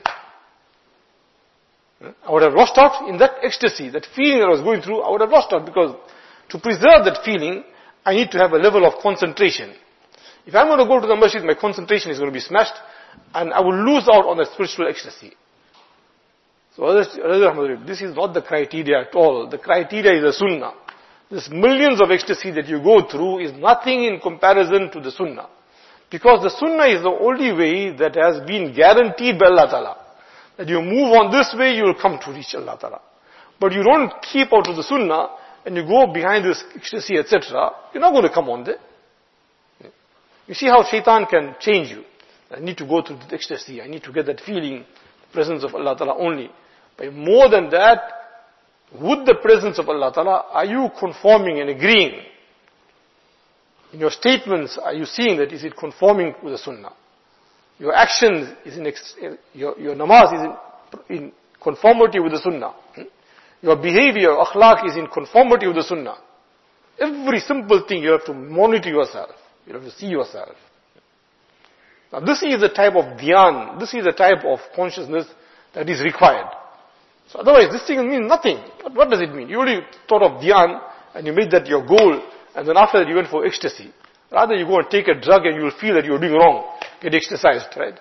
I would have lost out in that ecstasy, that feeling that I was going through, I would have lost out, because to preserve that feeling, I need to have a level of concentration. If I'm going to go to the masjid, my concentration is going to be smashed, and I will lose out on that spiritual ecstasy. So this is not the criteria at all. The criteria is the sunnah. This millions of ecstasy that you go through is nothing in comparison to the sunnah. Because the sunnah is the only way that has been guaranteed by Allah Ta'ala. That you move on this way, you will come to reach Allah Ta'ala. But you don't keep out of the sunnah, and you go behind this ecstasy, et cetera, you're not going to come on there. You see how shaitan can change you. I need to go through the ecstasy, I need to get that feeling, the presence of Allah Ta'ala only. But more than that, with the presence of Allah Ta'ala, are you conforming and agreeing? In your statements, are you seeing that is it conforming with the sunnah? Your actions is in, ex- your, your namaz is in, in conformity with the sunnah. Your behavior, your akhlaq is in conformity with the sunnah. Every simple thing you have to monitor yourself. You have to see yourself. Now this is the type of dhyan, this is the type of consciousness that is required. So otherwise this thing means nothing. What, what does it mean? You only thought of dhyan and you made that your goal, and then after that you went for ecstasy. Rather you go and take a drug and you will feel that you are doing wrong. Get exercised, right?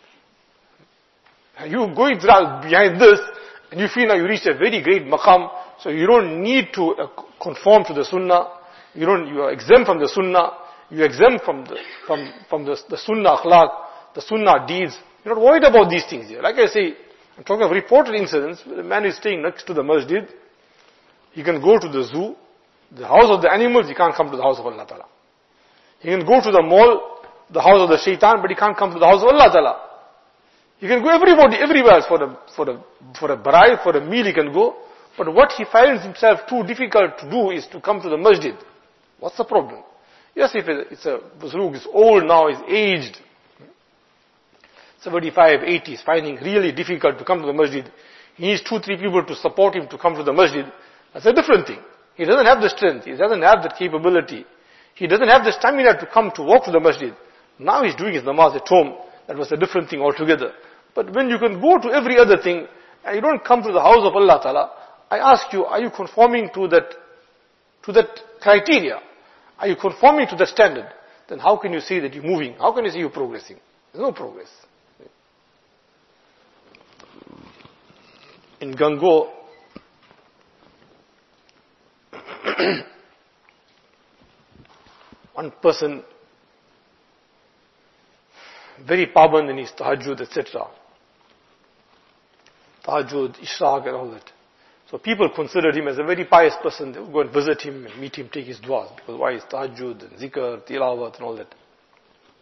You going behind this and you feel now you reached a very great maqam, so you don't need to uh, conform to the sunnah. You don't, you are exempt from the sunnah. You are exempt from the, from, from the, the sunnah akhlaq, the sunnah deeds. You're not worried about these things here. Like I say, I'm talking of reported incidents where the man is staying next to the masjid. He can go to the zoo, the house of the animals, he can't come to the house of Allah Ta'ala. He can go to the mall, the house of the shaitan, but he can't come to the house of Allah Ta'ala. He can go everybody, everywhere for a, for a, for a bribe, for a meal he can go. But what he finds himself too difficult to do is to come to the masjid. What's the problem? Yes, if it's a Buzrug, is old now, is aged, seventy-five, eighty, is finding really difficult to come to the masjid. He needs two, three people to support him to come to the masjid. That's a different thing. He doesn't have the strength, he doesn't have the capability. He doesn't have the stamina to come to walk to the masjid. Now he's doing his namaz at home. That was a different thing altogether. But when you can go to every other thing, and you don't come to the house of Allah Ta'ala, I ask you, are you conforming to that, to that criteria? Are you conforming to the standard? Then how can you say that you're moving? How can you say you're progressing? There's no progress. In Gango, one person, very paband in his tahajjud, et cetera. Tahajjud, ishraq and all that. So people considered him as a very pious person. They would go and visit him and meet him, take his du'as. Because why is tahajjud and zikr, tilawat and all that.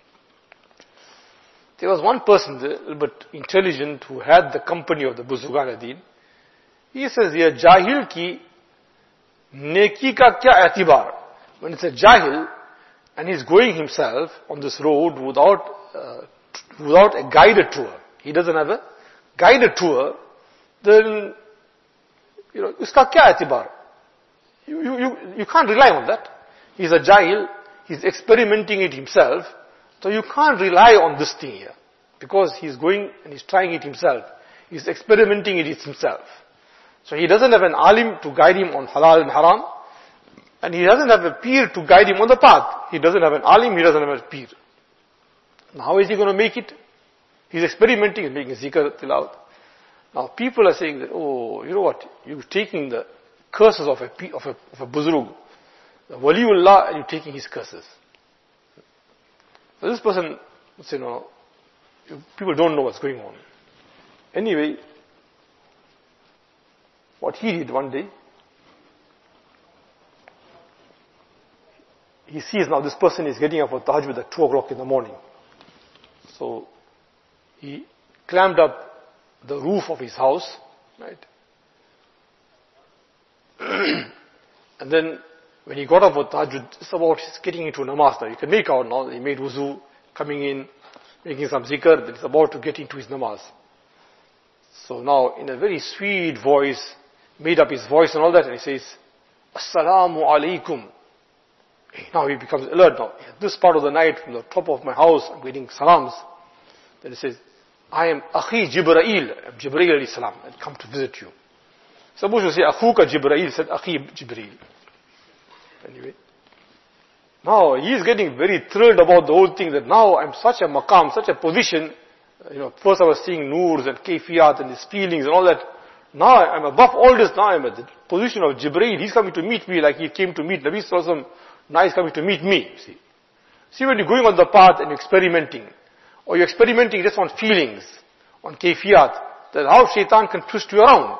There was one person, a little bit intelligent, who had the company of the Buzurgan Adin. He says here, Jahil ki neki ka kya atibar? When it's a Jahil, and he's going himself on this road without, uh, without a guided tour. He doesn't have a guided tour, then, you know, uska kya atibar? You, you, you, you can't rely on that. He's a Jahil, he's experimenting it himself, so you can't rely on this thing here. Because he's going and he's trying it himself. He's experimenting it himself. So he doesn't have an alim to guide him on halal and haram, and he doesn't have a peer to guide him on the path. He doesn't have an alim, he doesn't have a peer. Now how is he going to make it? He's experimenting, he's making zikr, tilawat. Now people are saying that, oh, you know what, you're taking the curses of a, of a, of a buzrug, the waliullah, and you're taking his curses. So this person would say, no, people don't know what's going on. Anyway, what he did one day, he sees now this person is getting up for tahajjud at two o'clock in the morning. So, he climbed up the roof of his house, right? And then, when he got up for tahajjud, it's about he's getting into namaz now. You can make out now, he made wuzu, coming in, making some zikr, then he's about to get into his namaz. So now, in a very sweet voice, made up his voice and all that, and he says, Assalamu alaikum. Now he becomes alert now. At this part of the night, from the top of my house, I'm getting salams. Then he says, I am Akhi Jibreel, I'm Jibreel alayhi salam, I've come to visit you. Supposed to say, Akhuka Jibreel, said Akhi Jibreel. Anyway. Now he is getting very thrilled about the whole thing, that now I'm such a maqam, such a position. You know, first I was seeing noors and kayfiyat and these feelings and all that. Now I'm above all this, now I'm at the position of Jibreel. He's coming to meet me like he came to meet Nabi Sallallahu Alaihi Wasallam. Now he's coming to meet me, see. See, when you're going on the path and you're experimenting, or you're experimenting just on feelings, on kayfiyat, then how shaitan can twist you around.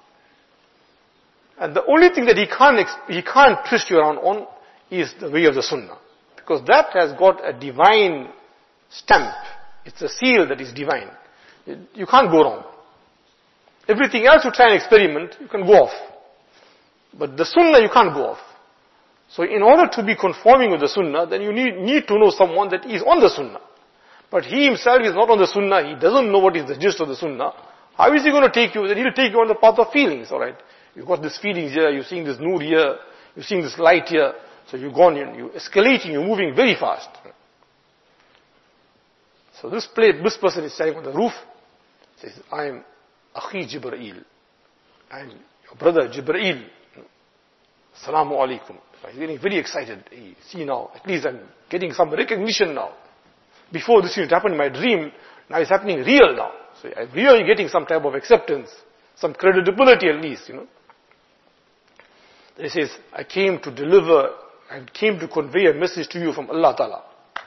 And the only thing that he can't, he can't twist you around on is the way of the sunnah. Because that has got a divine stamp. It's a seal that is divine. You can't go wrong. Everything else you try and experiment, you can go off. But the sunnah you can't go off. So in order to be conforming with the sunnah, then you need, need to know someone that is on the sunnah. But he himself is not on the sunnah, he doesn't know what is the gist of the sunnah. How is he going to take you? Then he'll take you on the path of feelings, alright? You've got these feelings here, you're seeing this noor here, you're seeing this light here. So you've gone, you're escalating, you're moving very fast. So this play, this person is standing on the roof, says, I am Akhi Jibreel. I am your brother Jibreel. Assalamu alaikum. He's getting very excited. He, see now, at least I'm getting some recognition now. Before this used to happen in my dream, now it's happening real now. So I'm really getting some type of acceptance, some credibility at least, you know. Then he says, I came to deliver, I came to convey a message to you from Allah Ta'ala.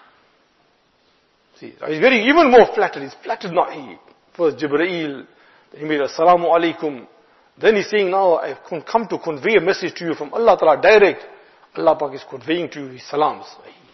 See, he's getting even more flattered. He's flattered now. He, first Jibreel, then he made Assalamu alaikum. Then he's saying, now I've come to convey a message to you from Allah Ta'ala direct. Allah Pak is conveying to you his salams.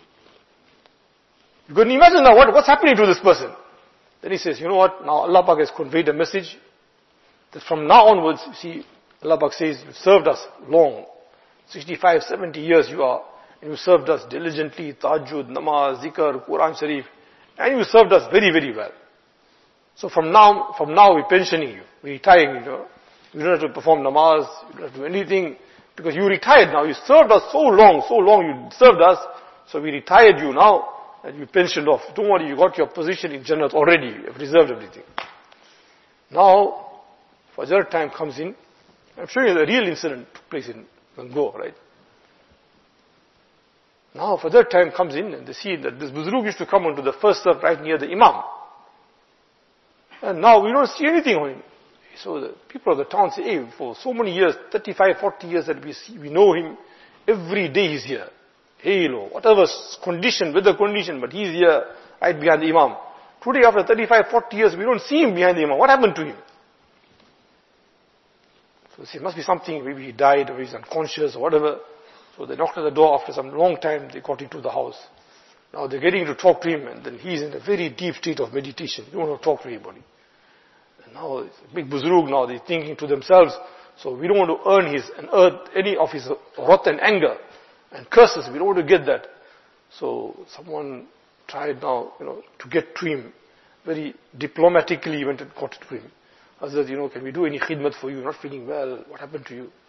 You can imagine now what, what's happening to this person. Then he says, you know what, now Allah Pak has conveyed a message that from now onwards, you see, Allah Pak says, you've served us long. sixty-five, seventy years you are. And you served us diligently, tahajjud, namaz, zikr, Quran Sharif. And you served us very, very well. So from now, from now we're pensioning you. We're retiring you. Know? You don't have to perform namaz, you don't have to do anything. Because you retired now. You served us so long, so long you served us. So we retired you now. And you pensioned off. Don't worry, you got your position in Jannat already. You have reserved everything. Now, Fajr time comes in. I'm showing you the real incident took place in Gango, right? Now, Fajr time comes in and they see that this Buzrug used to come onto the first serve right near the Imam. And now we don't see anything on him. So the people of the town say, hey, for so many years, thirty-five, forty years that we see, we know him, every day he's here. Hail, whatever condition, weather condition, but he's here, right behind the Imam. Today, after thirty-five, forty years, we don't see him behind the Imam. What happened to him? So it must be something, maybe he died, or he's unconscious, or whatever. So they knocked at the door after some long time, they got into the house. Now they're getting to talk to him, and then he's in a very deep state of meditation. He don't want to talk to anybody. And now it's a big buzurg now, they're thinking to themselves, so we don't want to earn his, and earn any of his wrath and anger and curses. We don't want to get that. So someone tried now, you know, to get to him. Very diplomatically went and got to him. Hazrat, you know, can we do any khidmat for you? You're not feeling well. What happened to you?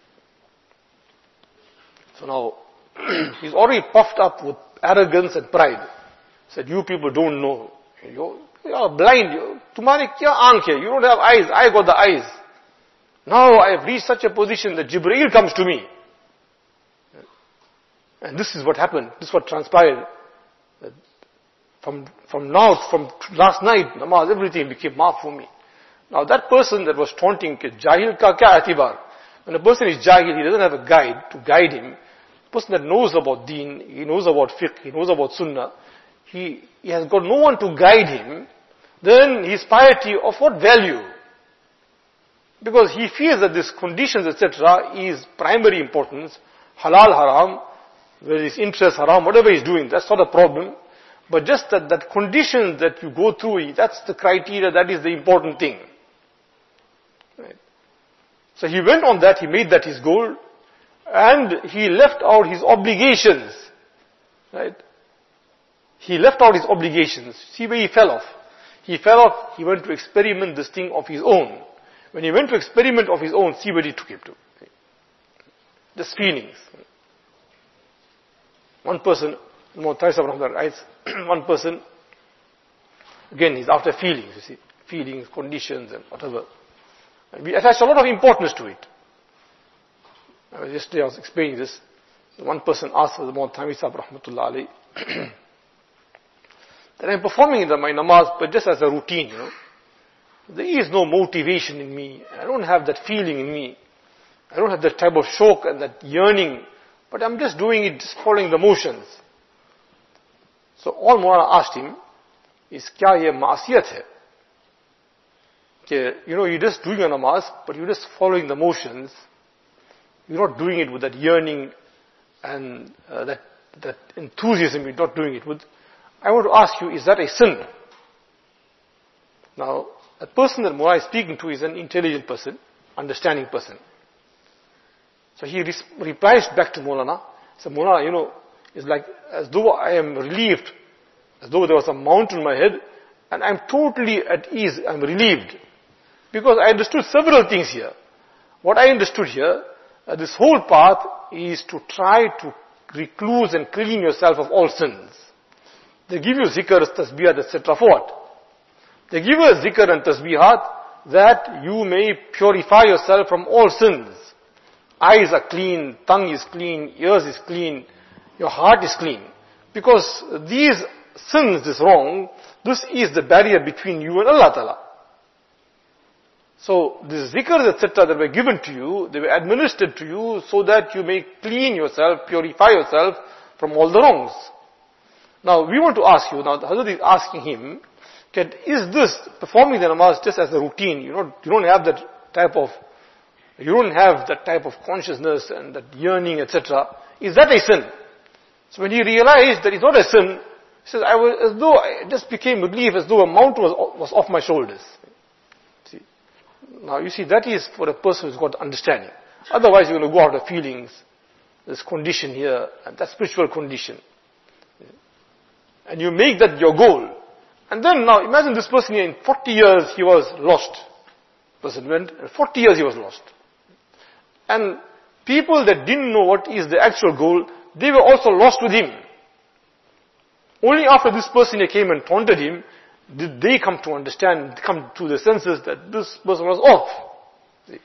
So now, he's already puffed up with arrogance and pride. Said, you people don't know. You're, you're blind. You, tumhare kya aankh hai? You don't have eyes. I got the eyes. Now I have reached such a position that Jibreel comes to me. And this is what happened. This is what transpired. From, from now, from last night, namaz, everything became maaf for me. Now that person that was taunting, jahil ka kya atibar? When a person is jahil, he doesn't have a guide to guide him. A person that knows about deen, he knows about fiqh, he knows about sunnah, he, he has got no one to guide him, then his piety of what value? Because he feels that these conditions, et cetera, is primary importance, halal, haram, where his interest, haram, whatever he's doing, that's not a problem. But just that, that conditions that you go through, that's the criteria, that is the important thing. Right. So he went on that, he made that his goal, and he left out his obligations. Right? He left out his obligations. See where he fell off. He fell off, he went to experiment this thing of his own. When he went to experiment of his own, see where he took him to. Just feelings. One person, one person, again, he's after feelings, you see. Feelings, conditions, and whatever. And we attach a lot of importance to it. I was yesterday I was explaining this. One person asked the Mawlana Thanvi Sahib Rahmatullah Alayhi that I'm performing in the, my namaz, but just as a routine, you know. There is no motivation in me. I don't have that feeling in me. I don't have that type of shock and that yearning. But I'm just doing it, just following the motions. So all Mawlana asked him is, kya ye ma'asiyat hai? Okay, you know, you're just doing a namaz, but you're just following the motions. You're not doing it with that yearning and uh, that, that enthusiasm. You're not doing it with. I want to ask you, is that a sin? Now, the person that Mullah is speaking to is an intelligent person, understanding person. So he res- replies back to Maulana. So Mullah, you know, it's like as though I am relieved, as though there was a mountain on my head, and I'm totally at ease, I'm relieved. Because I understood several things here. What I understood here, uh, this whole path is to try to recluse and clean yourself of all sins. They give you zikr, tasbihat, et cetera for what? They give you a zikr and tasbihat that you may purify yourself from all sins. Eyes are clean, tongue is clean, ears is clean, your heart is clean. Because these sins, this wrong, this is the barrier between you and Allah Ta'ala. So, these zikrs, et cetera that were given to you, they were administered to you so that you may clean yourself, purify yourself from all the wrongs. Now, we want to ask you, now the Hazrat is asking him, that is this performing the namaz just as a routine? You don't, you don't have that type of, you don't have that type of consciousness and that yearning, et cetera. Is that a sin? So when he realized that it's not a sin, he says, I was as though I just became relieved, as though a mountain was, was off my shoulders. See? Now you see, that is for a person who's got understanding. Otherwise you're going to go out of feelings, this condition here, and that spiritual condition. And you make that your goal. And then now imagine this person here, in forty years he was lost. Person went, and forty years he was lost. And people that didn't know what is the actual goal, they were also lost with him. Only after this person here came and taunted him, did they come to understand, come to the senses that this person was off. See?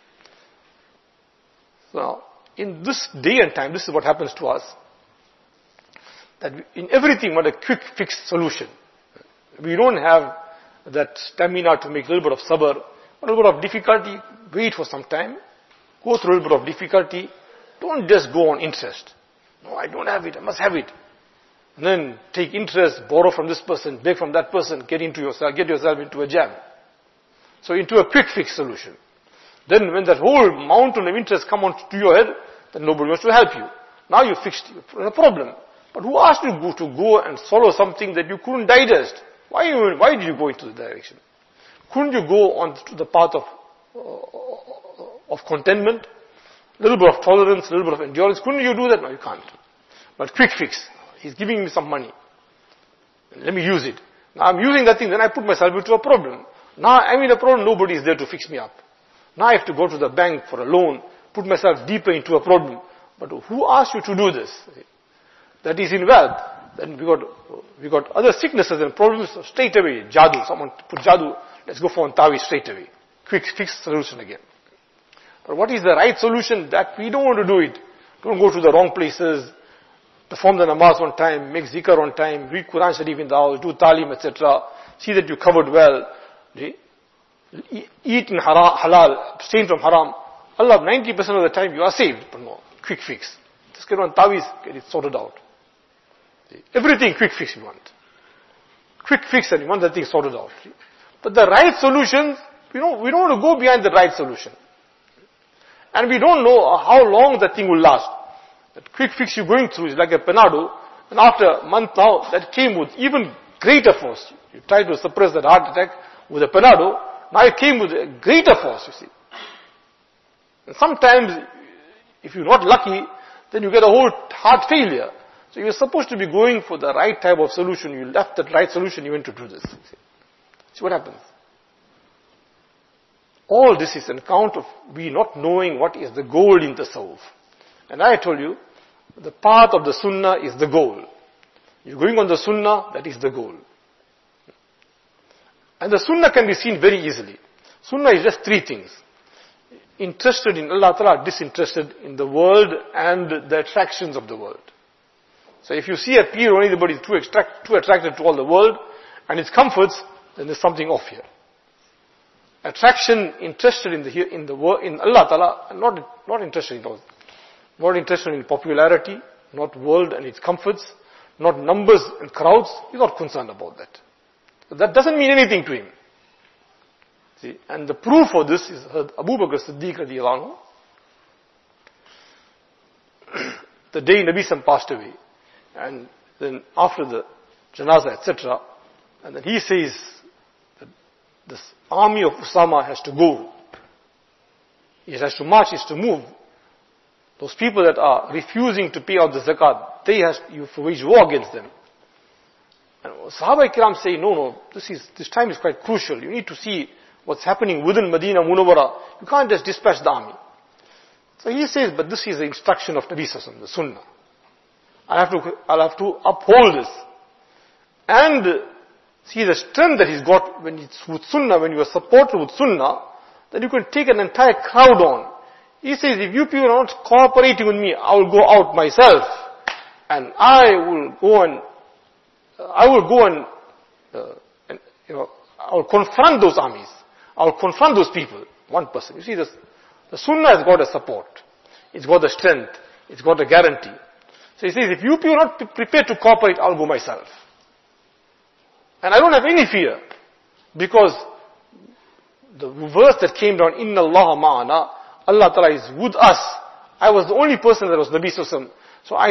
So now, in this day and time, this is what happens to us. That in everything, we want a quick fix solution. We don't have that stamina to make a little bit of sabr, a little bit of difficulty, wait for some time, go through a little bit of difficulty, don't just go on interest. No, I don't have it, I must have it. And then take interest, borrow from this person, beg from that person, get into yourself, get yourself into a jam. So into a quick fix solution. Then when that whole mountain of interest come onto your head, then nobody wants to help you. Now you fixed the problem. But who asked you to go, to go and swallow something that you couldn't digest? Why, you, why did you go into the direction? Couldn't you go on to the path of, uh, of contentment? A little bit of tolerance, a little bit of endurance. Couldn't you do that? No, you can't. But quick fix. He's giving me some money. Let me use it. Now I'm using that thing, then I put myself into a problem. Now I'm in a problem, nobody is there to fix me up. Now I have to go to the bank for a loan, put myself deeper into a problem. But who asked you to do this? That is in wealth. Then we got, we got other sicknesses and problems straight away. Jadoo. Someone put jadoo. Let's go for taweez straight away. Quick fix solution again. But what is the right solution? That we don't want to do it. Don't go to the wrong places. Perform the namaz on time. Make zikr on time. Read Quran Sharif in the house. Do talim, et cetera. See that you covered well. Eat in halal. Abstain from haram. Allah, ninety percent of the time you are saved. But no. Quick fix. Just get on taweez. Get it sorted out. Everything quick fix you want. Quick fix and you want that thing sorted out. But the right solutions, you know, we don't want to go behind the right solution. And we don't know how long that thing will last. That quick fix you're going through is like a Panado, and after a month now, that came with even greater force. You try to suppress that heart attack with a Panado, now it came with a greater force, you see. And sometimes, if you're not lucky, then you get a whole heart failure. So you're supposed to be going for the right type of solution. You left that right solution, you went to do this. See, See what happens? All this is an account of we not knowing what is the goal in the tasawwuf. And I told you, the path of the sunnah is the goal. You're going on the sunnah, that is the goal. And the sunnah can be seen very easily. Sunnah is just three things. Interested in Allah Ta'ala, disinterested in the world and the attractions of the world. So if you see a peer or anybody too, attract, too attracted to all the world and its comforts, then there's something off here. Attraction, interested in the in the in Allah Ta'ala, and not not interested in those, not interested in popularity, not world and its comforts, not numbers and crowds. He's not concerned about that. But that doesn't mean anything to him. See, and the proof for this is Abu Bakr Siddiq radiyallahu anhu. The day Nabi Sam passed away, and then after the janazah, et cetera, and then he says that this army of Usama has to go. It has to march, it has to move. Those people that are refusing to pay out the zakat, they have you wage war against them. And Sahaba Kiram say, no, no, this is this time is quite crucial. You need to see what's happening within Medina Munawwara. You can't just dispatch the army. So he says, but this is the instruction of Nabi Sallallahu Alaihi Wasallam, the Sunnah. I have to, I'll have to uphold this. And see the strength that he's got when it's with Sunnah, when you are supported with Sunnah, then you can take an entire crowd on. He says, if you people are not cooperating with me, I will go out myself. And I will go and, uh, I will go and, uh, and, you know, I will confront those armies. I will confront those people. One person. You see, this, the Sunnah has got a support. It's got a strength. It's got a guarantee. So he says, if you people are not prepared to cooperate, I'll go myself. And I don't have any fear. Because the verse that came down, Inna Allah ma'ana, Allah Ta'ala is with us. I was the only person that was Nabi Sallallahu Alaihi Wasallam. So I